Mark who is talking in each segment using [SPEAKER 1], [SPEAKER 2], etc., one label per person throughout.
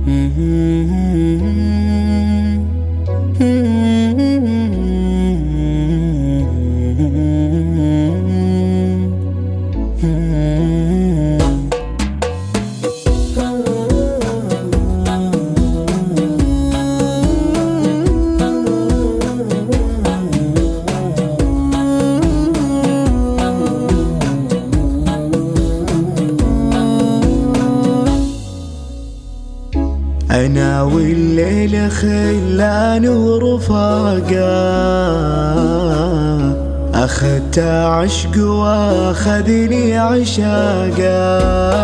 [SPEAKER 1] أنا والليل خلان ورفاقة، أخدت عشق واخذني عشاقة،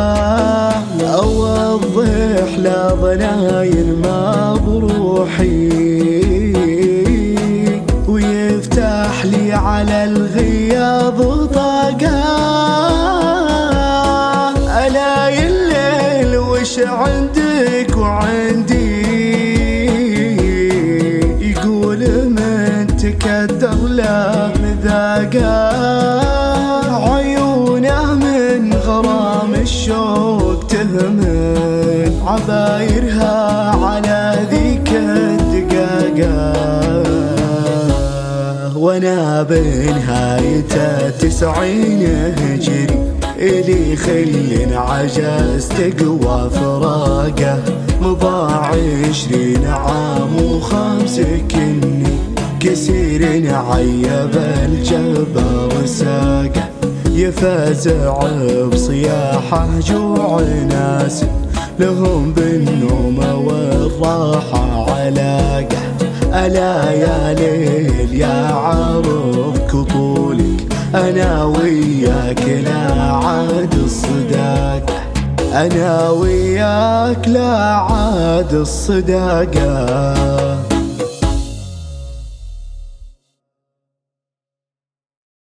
[SPEAKER 1] أوضح لا ضناير ما بروحي، ويفتح لي على الغياض طاقة. ألاقي الليل وش عندك وعندي، يقول من تكدر له مذاقة، عيونه من غرام الشوق تهمل، عبايرها على ذيك الدقاقة، وانا بنهاية 90 هجري، إلي خل عجز تقوى فراقه، مضى 20 عام و5 كني، كسير عيب الجبر ساقه، يفزع بصياحه جوع ناس، لهم بالنوم والراحة علاقه. ألا يا ليل يا عرض طولك، أنا وياك لا عاد الصداقة، أنا وياك لا عاد الصداقة.